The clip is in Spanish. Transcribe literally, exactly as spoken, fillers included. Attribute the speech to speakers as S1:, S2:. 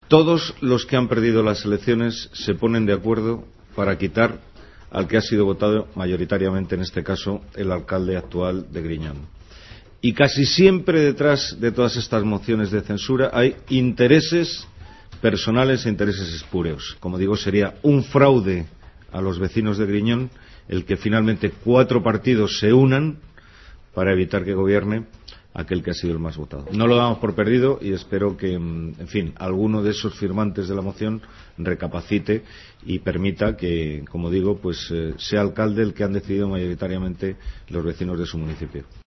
S1: todos los que han perdido las elecciones se ponen de acuerdo para quitar al que ha sido votado mayoritariamente, en este caso, el alcalde actual de Griñón. Y casi siempre detrás de todas estas mociones de censura hay intereses personales e intereses espurios. Como digo, sería un fraude a los vecinos de Griñón el que finalmente cuatro partidos se unan para evitar que gobierne aquel que ha sido el más votado. No lo damos por perdido y espero que, en fin, alguno de esos firmantes de la moción recapacite y permita que, como digo, pues eh, sea alcalde el que han decidido mayoritariamente los vecinos de su municipio.